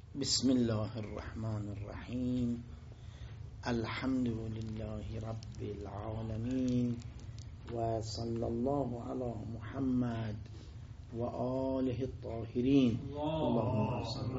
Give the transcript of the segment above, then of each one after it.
بسم الله الرحمن الرحیم. الحمد لله رب العالمین و صلی الله علی محمد و آله الطاهرین. اللهم صل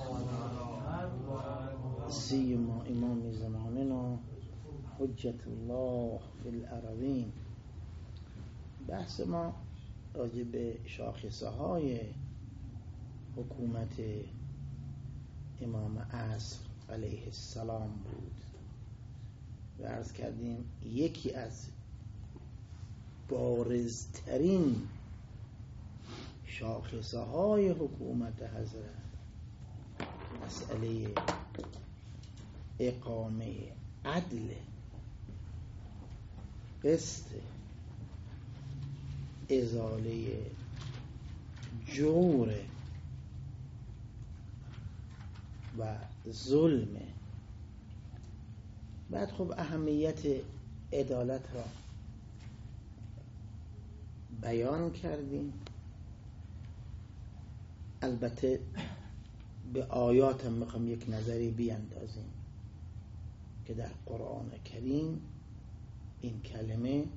علی سیما امام زماننا حجت الله فی الارضین. بحث ما راجع به شاخصه های حکومت امام عصر علیه السلام بود و عرض کردیم یکی از بارزترین شاخصه های حکومت حضرت مسئله اقامه عدل، قسط، ازاله جور و ظلم. بعد خب اهمیت عدالت را بیان کردیم. البته به آیات هم میخوام یک نظری بیاندازیم که در قرآن کریم این کلمه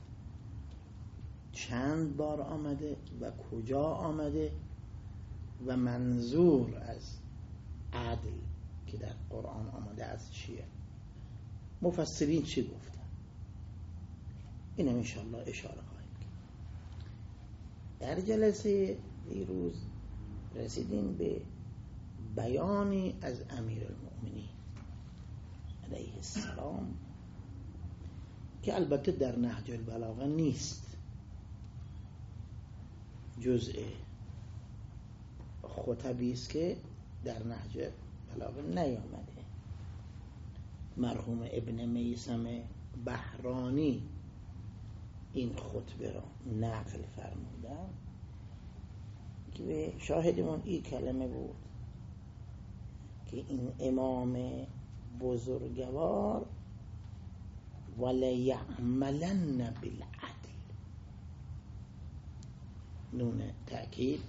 چند بار آمده و کجا آمده و منظور از عدل که در قرآن آمده از چیه، مفسرین چی گفتن، اینم انشاءالله اشاره خواهیم کرد. در جلسه دیروز رسیدیم به بیانی از امیرالمؤمنین علیه السلام که البته در نهج البلاغه نیست، جزء خطبی است که در نهج بلاغه نیامده. مرحوم ابن میثم بحرانی این خطبه را نقل فرمودن که به شاهدمون این کلمه بود که این امام بزرگوار ولیعملن بالعدل، نون تأکید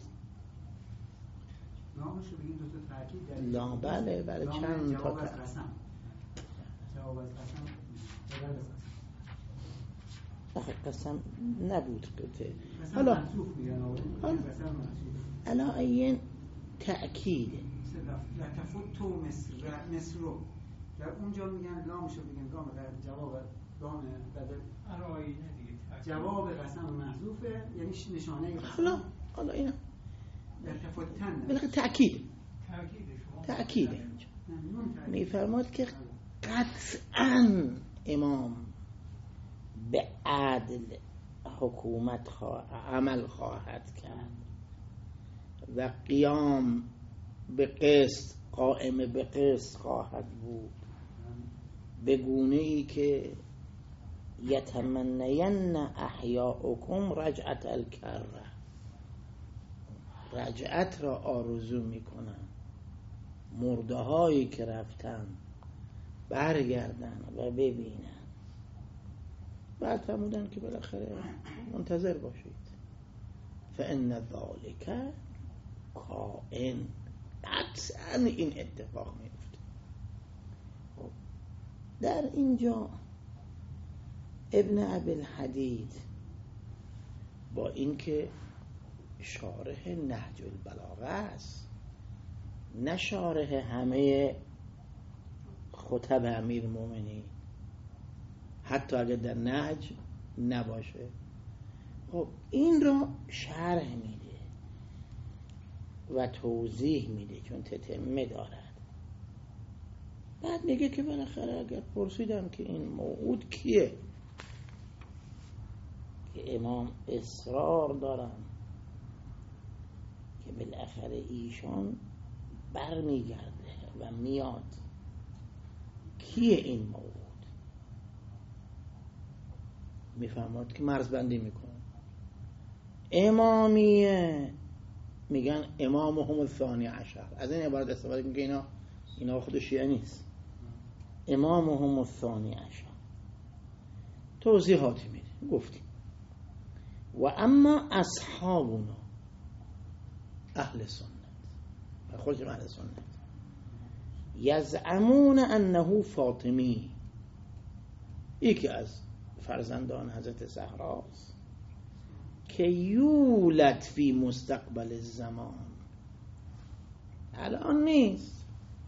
نامشو بگیم دو تا تأکید در لا بله چند تا جواب از قسم قسم نبود که حالا منصوف میگن الا این تأکیده لتفوت مصر در اونجا میگن لامشو بگیم لام در جواب لام بدل آیینه دیگه جواب قسم محذوفه یعنی نشانه قسم. حالا اینا لتفوتن بلکه تأکیده میفرماد که قطعاً امام به عدل حکومت عمل خواهد کرد و قیام به قسط، قائم به قسط خواهد بود، به گونه ای که یتمنین احیاؤکم رجعت الکره، رجعت را آرزو میکنن، مرده هایی که رفتن برگردن و ببینن. بعد فرمودن که بالاخره منتظر باشید، فان ذلک کائن، قطعا این اتفاق میفته. در اینجا ابن ابی الحدید با اینکه شارح نهج البلاغه است، نه شارح همه خطب امیرالمؤمنین، حتی اگر در نهج نباشه، خب این را شرح میده و توضیح میده چون تتمه دارد. بعد میگه که بالاخره اگر پرسیدم که این موعود کیه، که امام اصرار دارن که بالاخره ایشان برمیگرده و میاد، کیه این موعود؟ میفهمد که مرزبندی میکنه. امامیه میگن امامهم الثانی عشر، از این عبارت استفاده میکنه اینا خود شیعه نیست. امامهم الثانی عشر توضیحاتی میده، گفتیم. و اما اصحابنا اهل سنت، خودشون اهل سنت، یزعمون انه فاطمی، یکی از فرزندان حضرت زهراست که یولد فی مستقبل الزمان، الان نیست،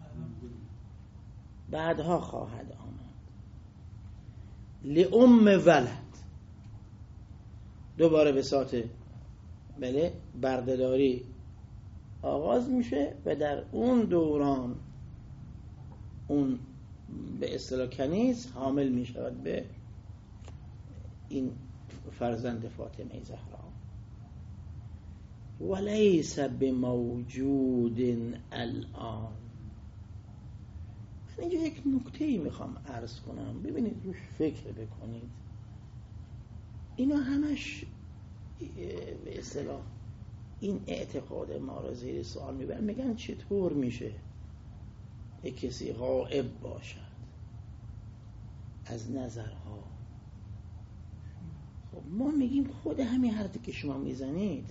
بعدها خواهد آمد. لأم ولد، دوباره به ساعت بله بردهداری آغاز میشه و در اون دوران اون به اصطلاح کنیز حامل میشود به این فرزند فاطمه زهرا. ولیس بموجود الان. اینجا یک نکته‌ای میخوام عرض کنم، ببینید روش فکر بکنید. اینا همش به اصطلاح این اعتقاد ما را زیر سوال میبرن، میگن چطور میشه یک کسی غائب باشد از نظرها. خب ما میگیم خود همین حرفی که شما میزنید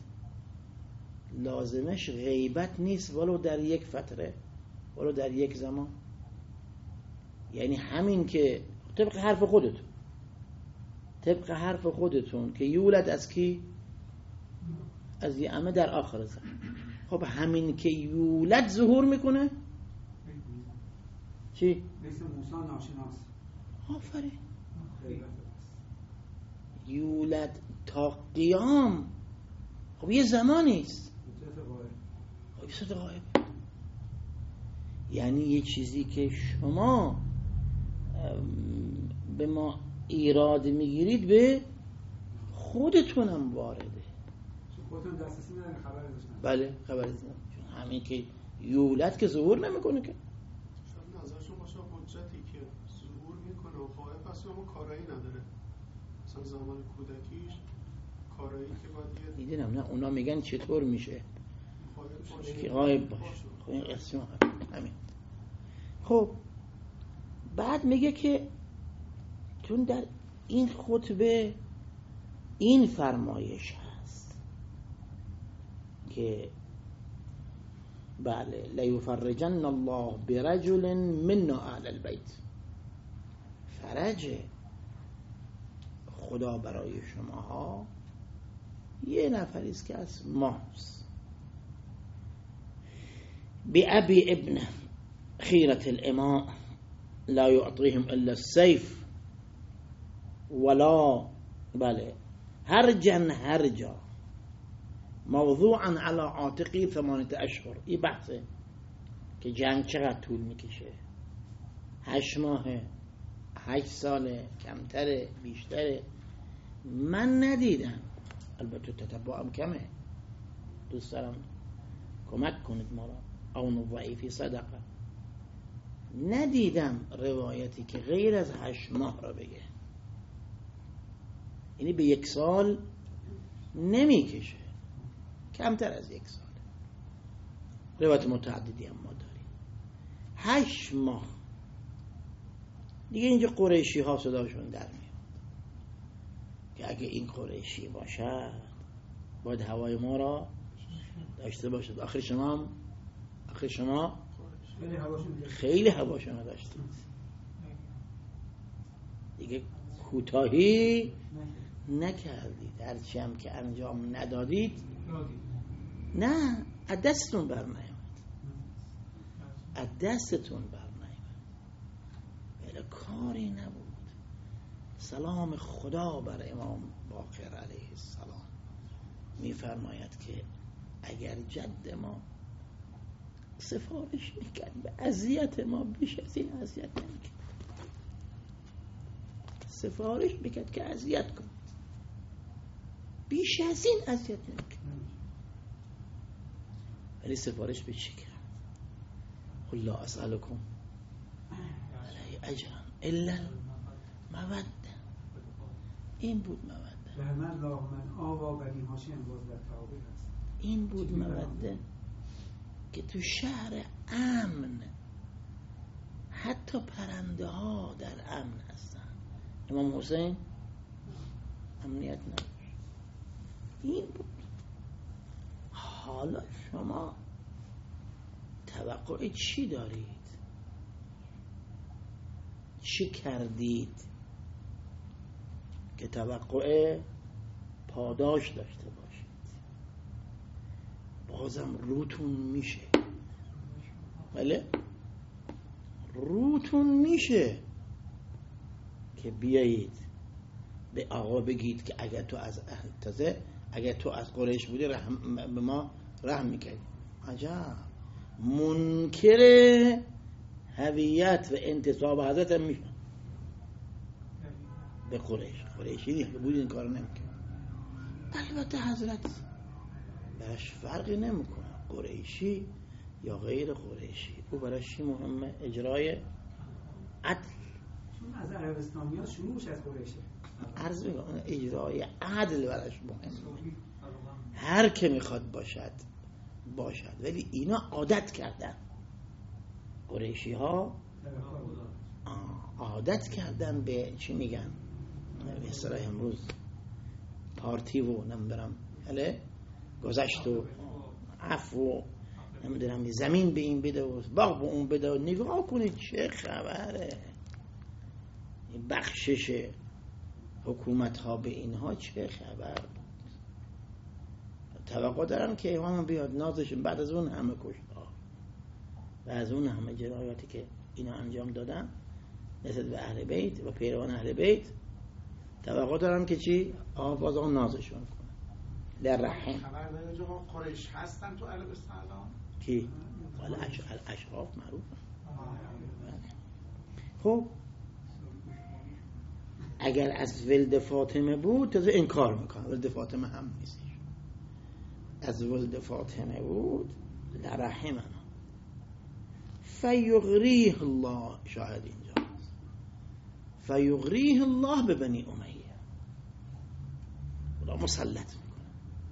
لازمش غیبت نیست، ولو در یک فتره، ولو در یک زمان. یعنی همین که طبق حرف خودتون که یولد از کی؟ از یعمه در آخر زمان. خب همین که یولد ظهور میکنه چی؟ مثل موسی ناشناس. آفرین. یولد تا قیام، خب یه زمانی است. خب یه صورت غایب، یعنی یه چیزی که شما به ما ایراد میگیرید به خودتونم وارده. خودتون دسترسی ندارین، خبر داشتن. بله خبر داشتن، چون همین که یولد که ظهور نمیکنه که. شاید نظرشون باشه حجتی که ظهور میکنه و غایب است اما کارایی نداره، مثلا زمان کودکیش کارایی که باید میدونم نه، اونا میگن چطور میشه که غایب باشه. خب این قسم همین. خب بعد میگه که چون در این خطبه این فرمایش هست که بله لیفرجن الله برجل منا اهل البیت، فرج خدا برای شماها یه نفری است که از ماست. بأبي ابن خيرة الإماء لا يعطيهم إلا السيف ولا بله هرجا موضوعا على عاتقی 8 اشهر. این بحثه که جنگ چقدر طول میکشه، 8 ماهه، 8 ساله، کمتره، بیشتره، من ندیدم. البته تتبعم کمه، دوست دارم کمک کنید ما را، اون ضعیفی صدقه، ندیدم روایتی که غیر از 8 ماه را بگه، یعنی به 1 سال نمیکشه، کمتر از 1 سال. روایت متعددی هم ما داریم 8 ماه دیگه. اینجا قریشی ها صداشون در میاد که اگه این قریشی باشد باید هوای ما را داشته باشد. آخر شما خیلی هواشون را داشتید دیگه، کوتاهی نکردید، هرچی هم که انجام ندادید نه از دستتون بر نیامد، از دستتون بر نیامد، ولی کاری نبود. سلام خدا بر امام باقر علیه السلام میفرماید که اگر جد ما سفارش میکرد به اذیت ما، بیش از این اذیت نمیکرد. سفارش میکرد که اذیت کن، بیش از این اذیت نمیکرد. ولی سفارش به چی کرد؟ قل لا اسألكم علی اجرا الا المودة. این بود مودة. رحمت الله من آوا بنی هاشم باز در تعابیر هست. این بود مودة که تو شهر امن حتی پرنده ها در امن هستن. امام حسین امنیت نداشت. این بود. حالا شما توقع چی دارید؟ چی کردید که توقع پاداش داشته باشید؟ بازم روتون میشه، بله روتون میشه که بیایید به آقا بگید که اگر تو از قریش بودی به ما رحم میکردی. عجب، منکر هویت و انتصاب حضرت هم میشن به قریشی دیگه بود این کار نمیکنه. البته حضرت براش فرقی نمیکنه قریشی یا غیر قریشی، او براش چی مهمه؟ اجرای عدل. چون از عربستانیات شروعش از قریشه. عرض میکنم اجرای عدل براش مهمه. هر که میخواد باشد ولی اینا عادت کردن، قریشی ها عادت کردن به چی میگن به اصطلاح امروز پارتی و نمیدونم گذشت و عفو نمیدونم زمین به این بده و باغ به اون بده و نگاه کنید چه خبره، بخشش حکومت ها به اینها چه خبر. توقع دارن که امام بیاد نازشون بعد از اون همه کشتار و از اون همه جنایاتی که اینا انجام دادن نسبت به اهل بیت و پیروان اهل بیت، توقع دارن که چی؟ باز اون نازشون کنه. در رحم خبر داره جو قریش هستن تو عربستان کی؟ الاشراف معروف. خب اگر از ولد فاطمه بود تازه انکار میکنه، ولد فاطمه هم نیست. از ولد فاطمه بود لرحمنا فیغریه الله، شاهد اینجا فیغریه الله به بنی امیه، خدا مسلط میکنه.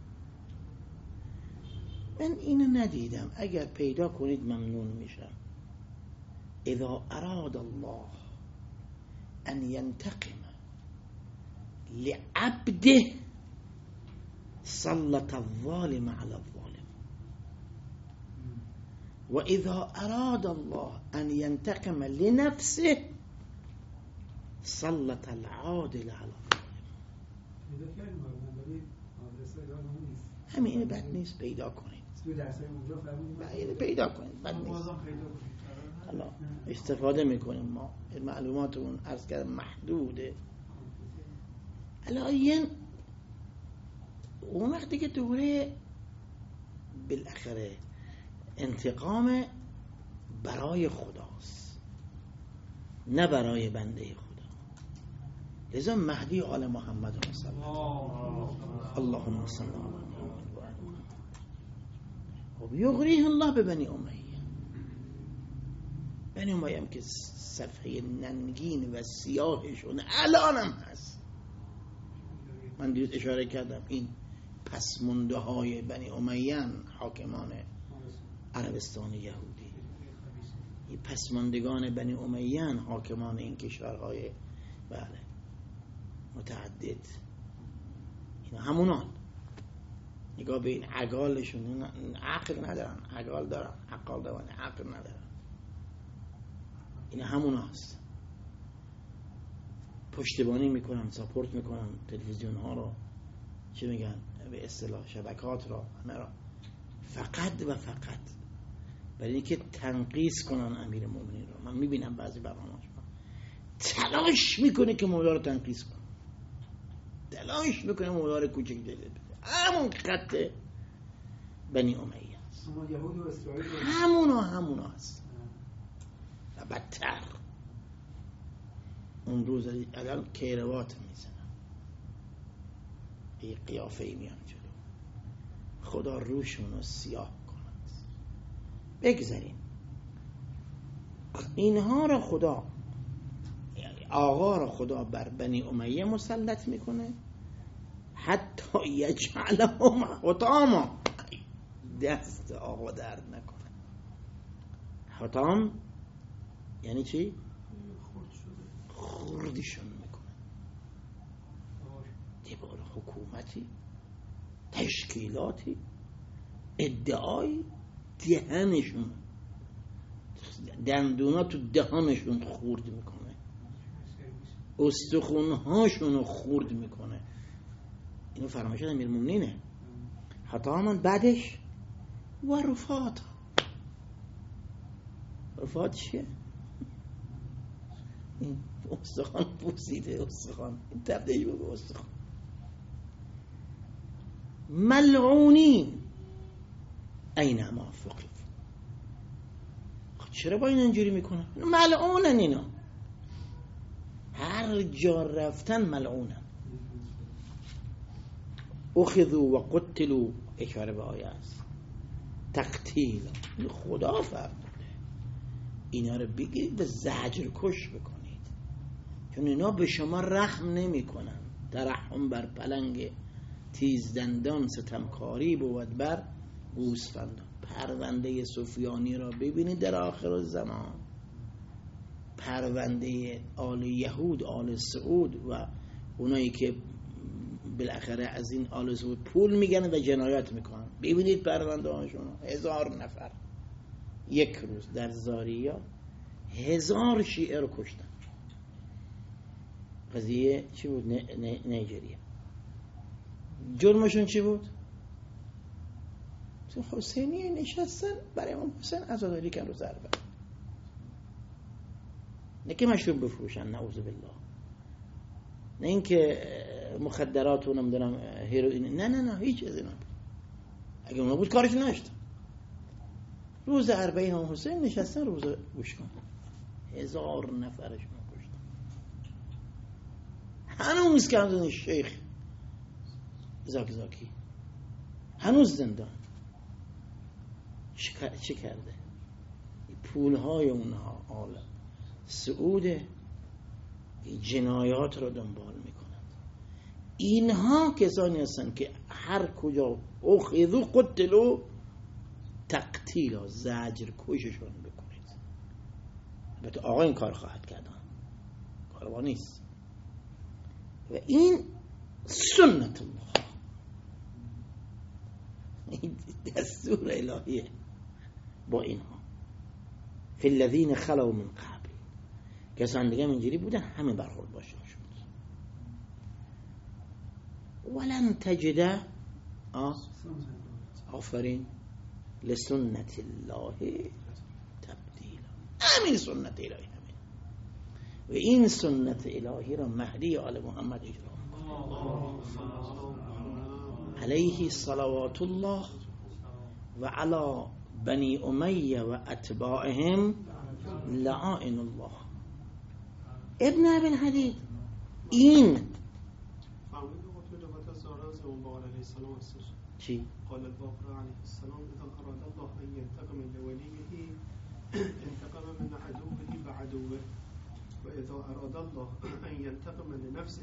من اینو ندیدم، اگر پیدا کنید ممنون میشم. اذا اراد الله ان ينتقم لعبده سلط الظالم على الظالم، وإذا أراد الله أن ينتقم لنفسه سلط العادل على الظالم. همین بد نیست، پیدا کنید، پیدا کنید، بد نیست. حالا استفاده میکنیم ما، معلوماتمون عرض کردم محدوده. الان اون وقتی که دوره بالاخره انتقام برای خداست نه برای بنده خدا، لذا مهدی آل محمد صلی اللهم صل علی محمد و آل محمد. خب یغریه الله به بنی امیه. بنی امیه هم که صفحه ننگین و سیاهشون الان هم هست. من دیروز اشاره کردم این پس مونده های بنی امیه حاکمان عربستان یهودی، این پس ماندگان بنی امیه حاکمان این کشورهای بله متعدد، اینا همونان. نگاه به این عقالشون، عقل ندارن، عقال دارن، عقال دارن، عقل ندارن، اینا همون هست. پشتیبانی میکنن، ساپورت میکنن تلویزیون ها رو، چی میگن به اصطلاح شبکات را، همه را، فقط و فقط برای اینکه تنقیص کنن امیر مومنین رو. من میبینم بعضی برنامه‌اش تلاش میکنه که مولا رو تنقیص کنه، تلاش میکنه مولا رو کوچک جلد بده. همون خط بنی امیه است، همونا هست و بدتر. اون روز الان کیروات میزنن، یه قیافه ای میان جلو، خدا روشون رو سیاه کند. بگذاریم اینها رو خدا، آقا رو خدا بر بنی امیه مسلط میکنه حتی یجعلهم حطاما، دست آقا درد نکنه. حطام یعنی چی؟ خوردشون میکنه. دیوار حکومتی، تشکیلاتی، ادعای، دهنشون، دندونا تو دهانشون خورد میکنه. استخونهاشون رو خورد میکنه. اینو فرمایش امیرالمومنینه. حتما بعدش و رفات. رفات چیه؟ این استخوان پوسیده، استخوان این تبدیل به استخوان. ملعونین اینما ثقفوا. چرا با این اینجوری میکنن؟ ملعونن اینا، هر جا رفتن ملعونن. اخذوا و قتلوا، اشاره به آیه است. تقتیل، خدا فرموده اینا رو بگیرید و زجر کش بکنید، چون اینا به شما رحم نمی کنن. ترحم بر پلنگ تیز دندان ستمکاری بود بر گوسفندان. پرونده سفیانی را ببینید در آخر زمان، پرونده آل یهود، آل سعود و اونایی که بالاخره از این آل سعود پول میگن و جنایت میکنن. ببینید پرونده هاشون، 1000 نفر یک روز در زاریا 1000 شیعه رو کشتن. قضیه چی بود؟ نیجریه. جرمشون چی بود؟ حسینی نشستن برای امام حسین عزاداری کن رو ضربه، نه که مشروب بفروشن، نعوذ بالله، نه اینکه مخدرات و نمیدونم هیروئین، نه هیچ از اینا. اگه اونا بود کارش نشد. روز 40 امام حسین نشستن روز گوش کن، 1000 نفرشون کشتن. هنوز که همزن شیخ زاکی هنوز زندان. چه کرده؟ پولهای اونها آل سعود جنایات رو دنبال میکنند. اینها کسانی هستند که هر کجا اخذوا قتلوا تقتیلا، زجر کششون بکنید. البته آقا این کار خواهد کرد، کاروا نیست. و این سنت الله، این دستور الهیه با اینها. فی الذین خلوا من قبل، کسان دیگه اینجوری بودن، همه برخورد باشون شد. ولن تجد آفرین لسنت الله تبدیلا. همین سنت الهی، همین. و این سنت الهی را مهدی آل محمد اجرا علیه صلوات الله و علی بنی امیه و اتباعهم لعائن الله. ابن ابی الحدید این چی؟ قال الباقر علیه السلام اذا اراد الله ان ينتقم لولیه انتقم من عدوه بعدوه و اذا اراد الله ان ينتقم لنفسه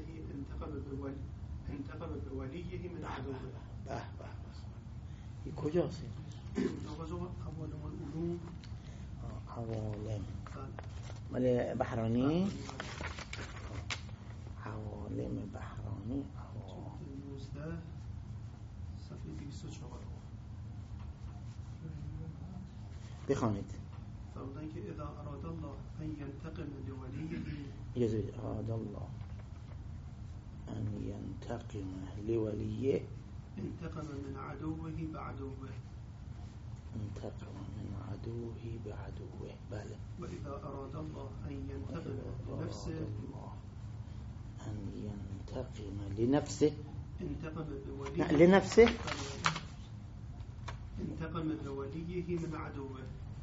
انتقم بولیه من عدوه. به به، این کجاست؟ عوالم مال بحرانی، عوالم بحرانی، 19 صفحه 204 بخوانید. فرمودن که اذا اراد الله ان ينتقم لولیه، اجازه بدید. اراد الله ان ينتقم لولیه انتقم من عدوه بعدوه، انتقم من عدوه بعدوه. بله. و اذا اراد الله ان ينتقم لنفسه ان ينتقم لنفسه، انتقم بولیه، لا لنفسه، انتقم بولیه من عدوه.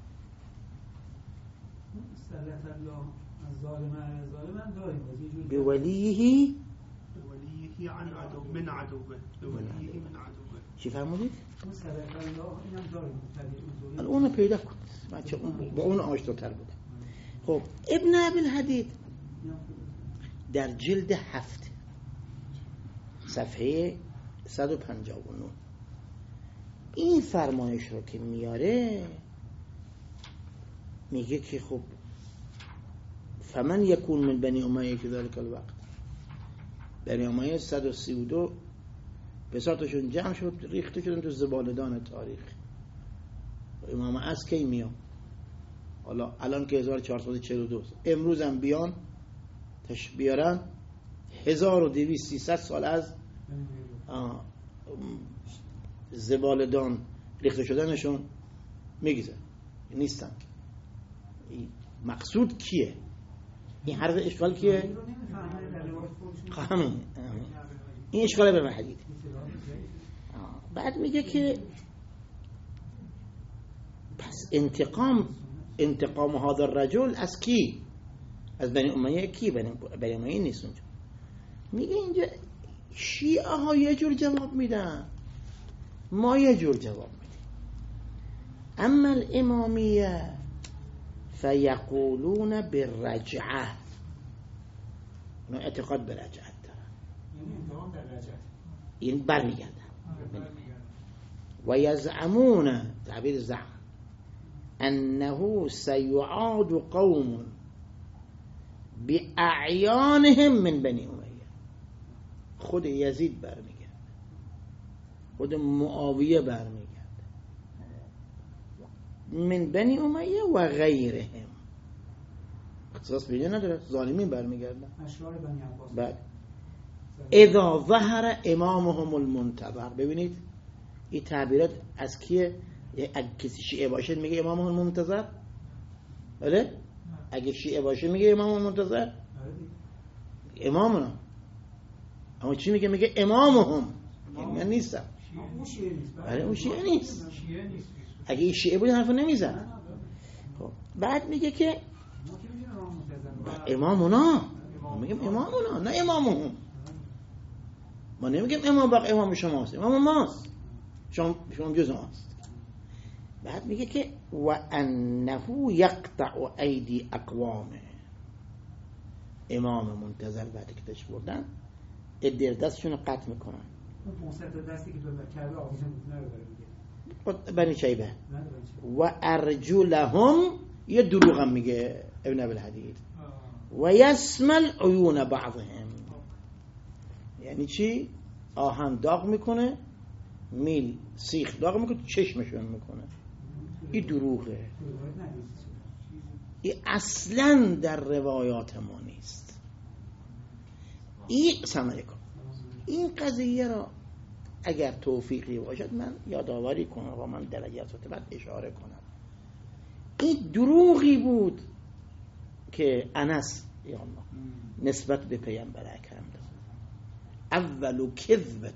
سلط الله از ظالم علی ظالم داریم بولیه بولیه عن عدو من عدوه، بولیه من عدوه. چی فرمودید؟ سلط الله اینم داریم. اونو پیدا کن بچه، با اون آشناتر بوده. خب ابن ابی الحدید در جلد 7 صفحه 159 این فرمایش رو که میاره، میگه که خب فمن یکون من بنی امیه که ذلک الوقت، بنی امیه 132 بساطشون جمع شد، ریخته شدن تو زبالدان تاریخ. امام از کی میان؟ حالا الان که 1442 امروز هم بیان تشریف بیارن 1200-300 سال از زبالدان ریخته شدنشون میگذره نیستن. مقصود کیه؟ این حرف اشکال کیه؟ همین این اشکال به محدید. بعد میگه که پس انتقام هذا الرجل از کی؟ از بنی امیه. کی بنی امیه نیست اونجا. میگه اینجا شیعه ها یه جور جواب میدن، ما یه جور جواب میدیم. اما الامامیه فیقولون بالرجعه، اونا اعتقاد به رجعت دارن، یعنی انتقام در رجعت، این برمیگردن. و یزعمون، تعبیر زعم، انه سیعاد قوم باعیانهم من بنی امیه. خود یزید برمیگرده، خود معاویه برمیگرده، من بنی امیه و غیرهم، اختصاص بیده نداره، ظالمین برمیگردن. اشرار بنی عباس. بعد اذا ظهر امامهم المنتظر، ببینید این تعبیرات از کیه؟ اگه کسی شیعه باشه میگه امامهم المنتظر، بله؟ اگه شیعه باشه میگه امامهم المنتظر، امامنا. اما چی میگه؟ میگه امامهم، یعنی من نیستم. اون شیعه نیست. بله اون شیعه نیست. اگه این شیعه بود حرف نمیزن. خب بعد میگه که امامنا، میگیم امامنا نه امامهم. ما نمیگیم امام باق امام شماست، امام ماست، شما جز ماست. بعد میگه که و انه یقطع ایدی اقوامه، امام منتظر بعد که تش بردن ادیر دستشون رو قطع میکنن. اون 500 دستی که تو کعبه آویزون بود نداره دیگه، بنی شیبه. و ارجلهم، یه دروغم میگه ابن ابی الحدید، و یسمل عیون بعضهم، یعنی چی؟ آهن داغ میکنه، میل سیخ داغ میکنه، چشمشون میکنه. این دروغه، این اصلا در روایات ما نیست. این قضیه را اگر توفیقی باشد من یادآوری کنم و من در جلسات بعد اشاره کنم. این دروغی بود که انس یا الله نسبت به پیامبر اکرم داد. اول کذبه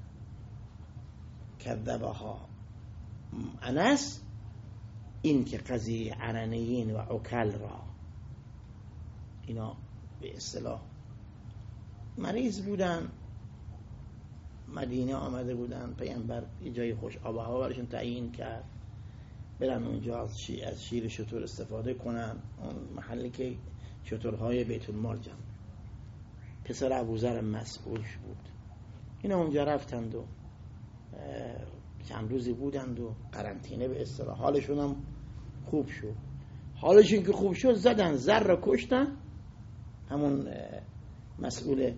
کذبها انس، این که قضیه عنعنیین و عکل را اینا به اصطلاح مریض بودن، مدینه آمده بودن، پیامبر یه جای خوش آب و هوا براشون تعیین کرد برن اونجا از شیر شتر استفاده کنن، اون محلی که شترهای بیت المال جمع. پسر ابوذر مسئول بود. اینا اونجا رفتند و چند روزی بودند و قرنطینه به اصطلاح. حالشون هم خوب شد. حالشون که خوب شد زدن زر را کشتن، همون مسئول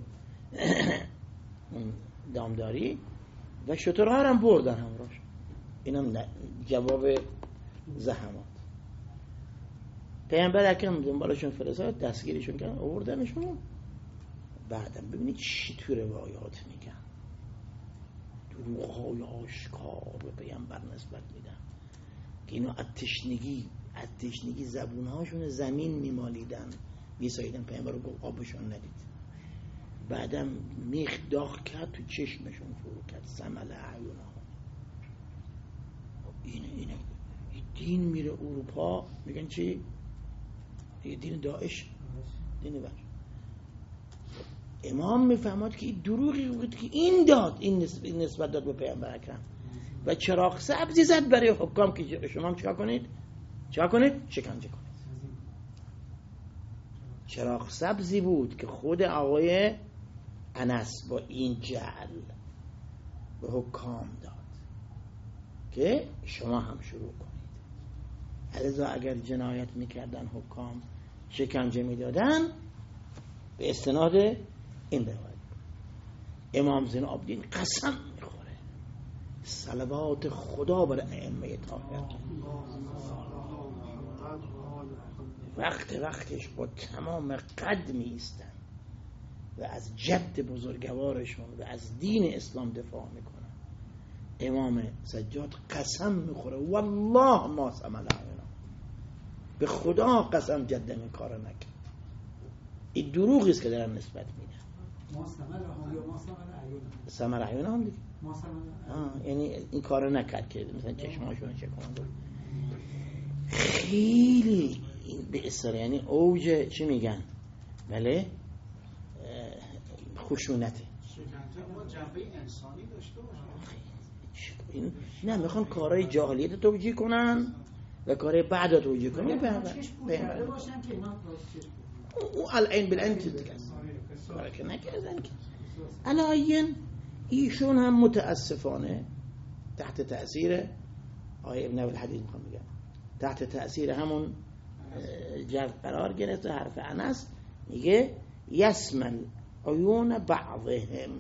دامداری، و شترها هم بردن همراش. اینم جواب زحمات. پیامبر اکرم دنبالشون فرستاد، دستگیرشون کردن، آوردنشون. بعدم ببینید چی تو روایات میگن، دروغ‌های آشکار به پیامبر نسبت میدن که اینو از تشنگی زبونهاشون زمین میمالیدن، میساییدن. پیامبر رو گفت آبشون ندید. بعدم میخ داغ کرد تو چشمشون فرو کرد، سمل اعیونها. اینه دین میره اروپا، میگن چی؟ دین داعش، دین بر. امام میفهمد که این دروغی بود که این داد، این نسبت داد به پیامبر اکرم، و چراغ سبزی زد برای حکام که شما چیکار کنید؟ شکنجه کنید. چراغ سبزی بود که خود آقای انس با این جعل به حکام داد که شما هم شروع کنید. علیزا اگر جنایت میکردن حکام شکنجه میدادن به استناد این روایت. امام زین العابدین قسم میخوره، صلوات خدا بر ائمه طاهر، وقتش با تمام قد میستن، و از جد بزرگوارشون و از دین اسلام دفاع میکنن. امام سجاد قسم میخوره والله ما سمل اعینا، به خدا قسم جدم این کار نکرد. این دروغی است که دارن نسبت میدن. ما سمل ها یا ما سمل اعینا، سمل اعینا هم دیگه ما سمل یعنی این کار نکرد که مثلا چشماشون چکوندن. خیلی به اصطلاح یعنی اوج چی میگن بله خشونته. شکنجه ما جنبه انسانی داشته باشه. این نه میخوان کارهای جاهلیت توجیه کنن و کارهای بعد توجیه کنن. کرده باشن که اینا او العین بالعین چیز دیگه است کاری که نکردن که الان ایشون هم متاسفانه تحت تأثیر آیه ابن الحدید میخوام بگم تحت تأثیر همون جو قرار گرفته. حرف انس میگه یسمل عیون بعضهم.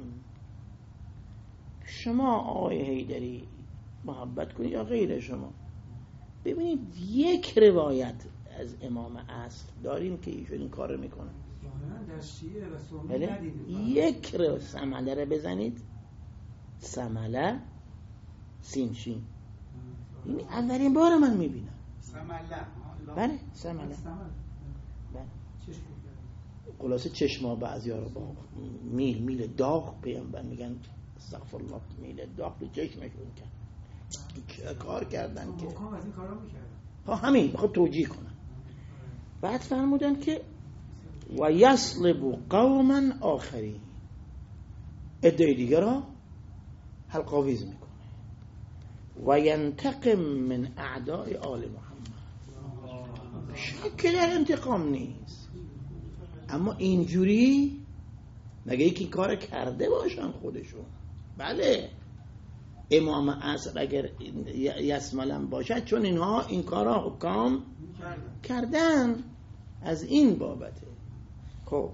شما آقای حیدری محبت کنید یا غیر شما، ببینید یک روایت از امام اصل داریم که ایشون این کار رو میکنه. در شیعه و سنی ندیدیم. یک رو سمله رو بزنید، سمله سین شین، این اولین بار من میبینم. سمله بله سمله بله. خلاصه چشما بعضیا رو با میل داغ پیامبر میگن استغفر الله میل داغ به چشمشون کرد. چه کار کردن که حکام از این کارا میکردن. ها همین بخواد توجیه کنن. بعد فرمودن که و یصلب قوما آخرین، عده دیگر را حلقاویز میکنه و ینتقم من اعداء آل محمد. شک در انتقام نیست، اما اینجوری مگه یکی کار کرده باشن خودشون. بله امام عصر اگر یسملم باشد چون اینها این کارا حکام کردن از این بابته. خب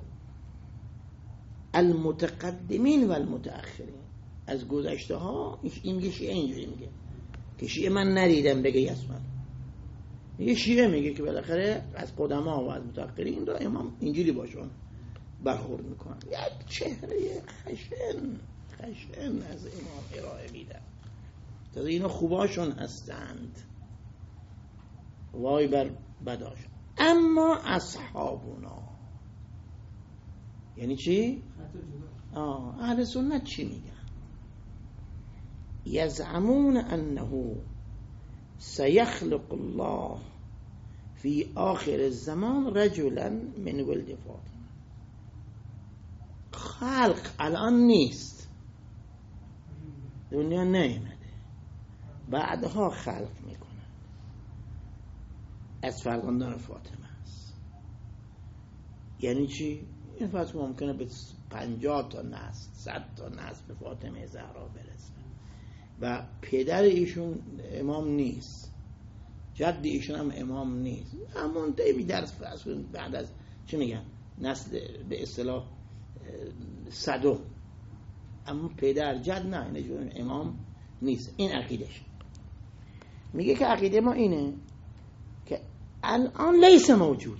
المتقدمین و المتأخرین، از گذشته ها این میگه شیعه اینجوری میگه که شیعه من ندیدم بگه یسمل، میگه شیعه میگه که بالاخره از قدما و از متأخرین را امام اینجوری باشون برخورد میکنن. یک چهره خشن از امام ارائه میدن. تازه اینا خوباشون هستند، وای بر بداش. اما اصحابونا یعنی چی؟ اهل سنت چی میگن؟ یزعمون انه سيخلق الله في آخر الزمان رجلا من ولد فاطمه. خلق الان نیست، دنیا نیامده، بعدها خلق میکنه از فرزندان فاطمه است. یعنی چی؟ این فرض ممکنه به 50 تا نسل 100 تا نسل به فاطمه زهرا برسه و پدر ایشون امام نیست، جد ایشون هم امام نیست، همون دیوی درس بعد از چی میگن نسل به اصطلاح 100، اما پدر جد نه اینجور امام نیست. این عقیدش. میگه که عقیده ما اینه که الان لیس موجود،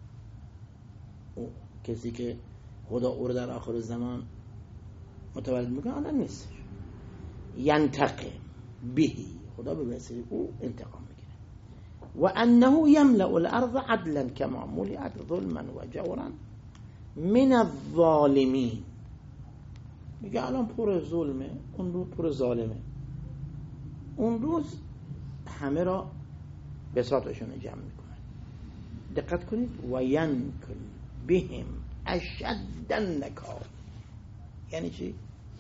کسی که خدا او رو در آخر زمان متولد میکنه الان نیست. ینتقم بهی، خدا به وسیله او انتقام میگیره. و انه یملأ الارض عدلا کما ملئت ظلما و جورا من الظالمین. میگه الان پر ظلمه، اون روز پر ظالمه، اون روز همه را بساطشون جمع میکنن. دقت کنید و ینکل بهم اشد النکال. یعنی چی؟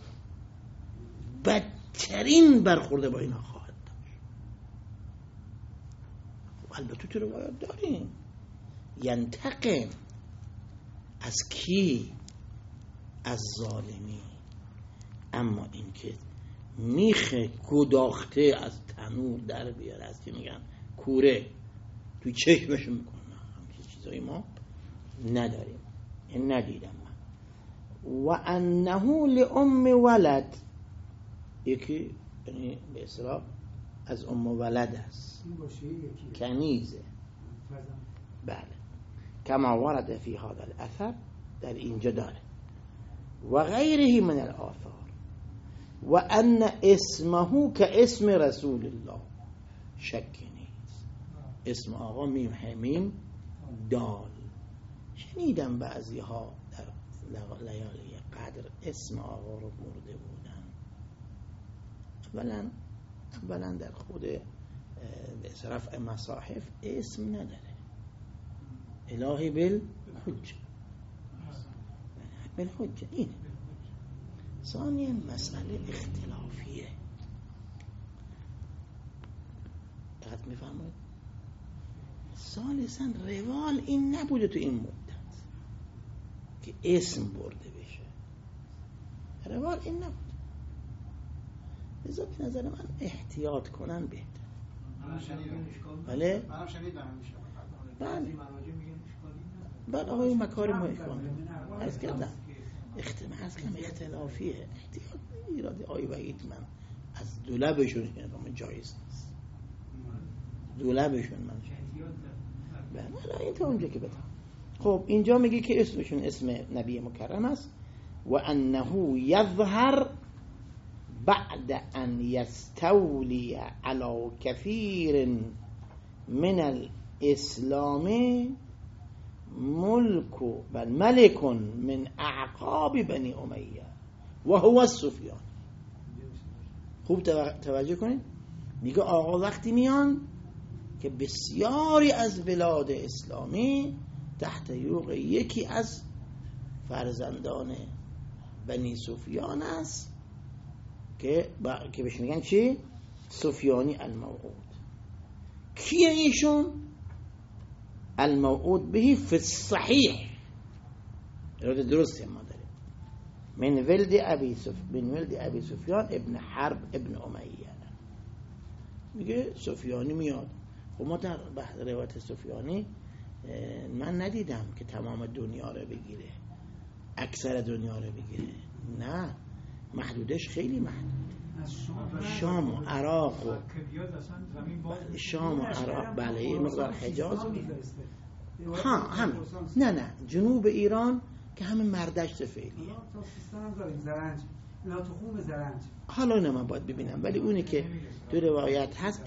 بدترین برخورده با اینا خواهد داشت. البته تو روایات داریم ینتقم از کی؟ از ظالمی. اما این که میخ گداخته از تنور در بیاره، از که میگن کوره تو چشمش میکنه، همچین چیزایی ما نداریم، این ندیدم من. و انه لام ولد، یکی یعنی به اصطلاح از ام ولد است، کنیزه. بله کما ورد فی هذا الاثر، در اینجا داره و غیره من الآثار و ان اسمه که اسم رسول الله، شکی نیست. اسم آقا میم همیم دال. شنیدم بعضی ها در لیالی قدر اسم آقا رو برده بودن. اولا در خود رفع مصاحف اسم نداره، الهی بالحجه اینه. ثانیا مسئله اختلافیه، دقت میفهمید؟ ثالثا روال این نبوده تو این مدت که اسم برده بشه، روال این نبوده. لذا به نظر من احتیاط کنن بهتر. بله؟ منم شنیدم بعد آقای مکارم و اخوان عرض کردم اختلافیه، احتیاط ایراد آقای وحید من از دولبشون من جایز نیست، دولبشون من بله این تا اونجا که بدم. خب اینجا میگه که اسمشون اسم نبی مکرم است و انه یظهر بعد ان یستولی علی کثیر من الاسلام ملک من اعقاب بنی امیه و هو السفیان. خوب توجه کنید، میگه آقا وقتی میان که بسیاری از بلاد اسلامی تحت یوغ یکی از فرزندان بنی سفیان است که بهش میگن چی؟ سفیانی الموعود. کیه ایشون؟ الموعود بهی فی الصحیح، درسته ما داریم من ولد ابی سفیان ابن حرب ابن امیه. میگه سفیانی میاد. خب ما در بحث روایت سفیانی من ندیدم که تمام دنیا رو بگیره، اکثر دنیا رو بگیره، نه، محدودش خیلی محدود. شام و عراق و شام و عراق، بله یه مقدار حجاز همه، نه جنوب ایران که همه مردشت فعلیه. حالا اینو من باید ببینم، ولی اونی که تو روایت هست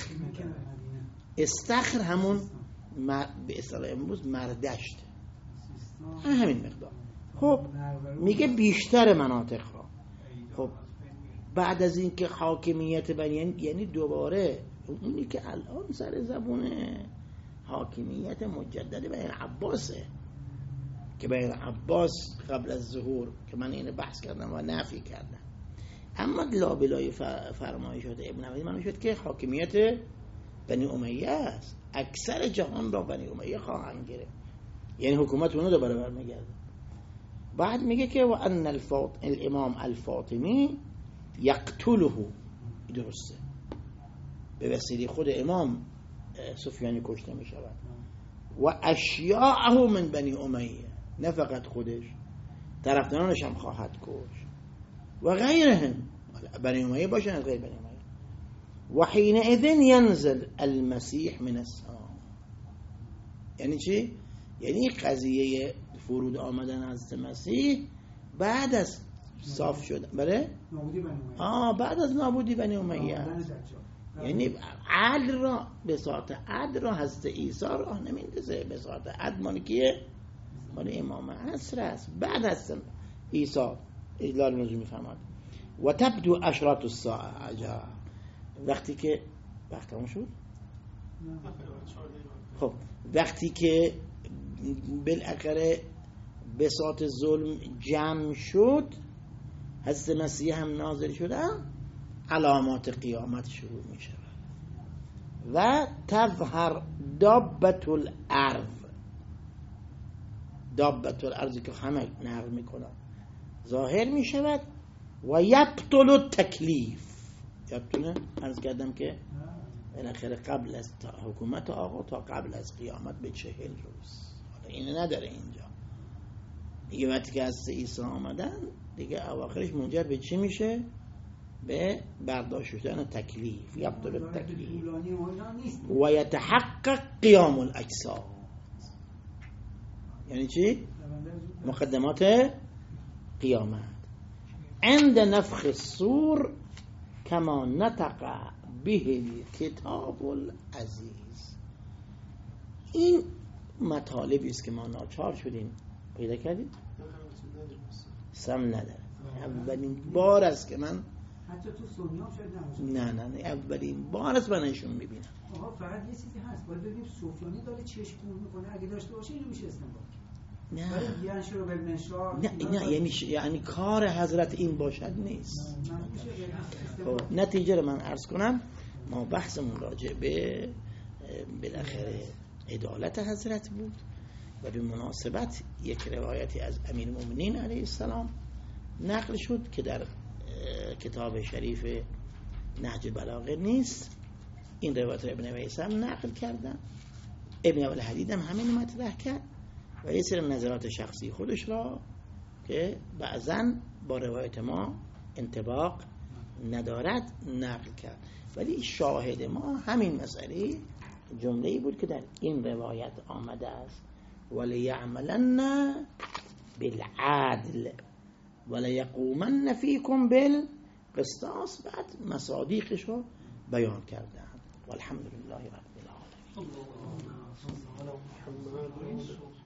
استخر همون به اصطلاح امروز مردشت، همین مقدار. خب میگه بیشتر مناطق ها. خب بعد از این که حاکمیت یعنی دوباره اونی که الان سر زبونه حاکمیت مجدد بین عباسه که بین عباس قبل از ظهور که من اینو بحث کردم و نفی کردم، اما لابلای فرمایشات ابن عبدی من شد که حاکمیت بنی امیه است، اکثر جهان را بنی امیه خواهند گرفت، یعنی حکومت اونو دوباره برمیگرده. بعد میگه که و ان الامام الفاطمی یقتله، درسته، به وسیله خود امام سفیانی کشته می شود و اشیاعه من بنی امیه، نه فقط خودش، طرفدارانش هم خواهد کشت و غیرهم، بنی امیه باشن غیر بنی امیه. و حینئذ ینزل المسیح من السماء. یعنی چی؟ یعنی قضیه فرود آمدن حضرت مسیح بعد از صاف شدن، بله؟ بعد از نابودی بنی امیه، یعنی عدل را به ساعت عدل را حضرت عیسی راه نمیندازه، به ساعت عدل مال کیه؟ مال امام عصر است، بعد از عیسی اجلال نزول میفرماد. و تبدو اشراط الساعه، عجب. وقتی که وقتمون شد، خب وقتی که بالاخره بساط ظلم جمع شد، حضرت مسیح هم نازل شده، علامات قیامت شروع می شود و تظهر دابت الارض، دابت الارض که همه نقل می کنن، ظاهر می شود و یبطل التکلیف. یادتونه عرض کردم که بالاخره قبل از حکومت آقا تا قبل از قیامت به 40 روز، حالا اینه نداره اینجا دیگه. وقتی که از عیسی آمدن دیگه اواخرش منجر به چی میشه؟ به برداشت شدن تکلیف، یبطل التکلیف و یتحقق قیام الاجساد. یعنی چی؟ مقدمات قیامت عند نفخ الصور کما نطق به الکتاب العزیز. این مطالبی است که ما ناچار شدیم پیدا کردیم. سم نداره. اولین بار است که من حتی تو سنی هم شاید نباشه. نه اولین بار است من ایشون میبینم. آقا فقط یه چیزی هست، باید ببینیم سفیانی داره چشم کور میکنه، اگه داشته باشه اینو میشه استنباط کرد. نه ینشر بالمنشار نه یعنی کار حضرت این باشد نیست. نتیجه رو من عرض کنم، ما بحثمون راجع به بالاخره عدالت حضرت بود و به مناسبت یک روایتی از امیرالمومنین علیه السلام نقل شد که در کتاب شریف نهج البلاغه نیست. این روایت ابن ویس هم نقل کردن، ابن ابوالحدید هم همین مطرح کرد و یه سری نظرات شخصی خودش را که بعضاً با روایت ما انطباق ندارد نقل کرد. ولی شاهد ما همین مسئله جمله‌ای بود که در این روایت آمده است: وَلِيَعْمَلَنَّ بِالْعَدْلِ وَلَيَقُومَنَّ فِيكُمْ بِالْقِسْطَاسِ. بعد مصادیقش رو بیان کردند. والحمد لله رب العالمین.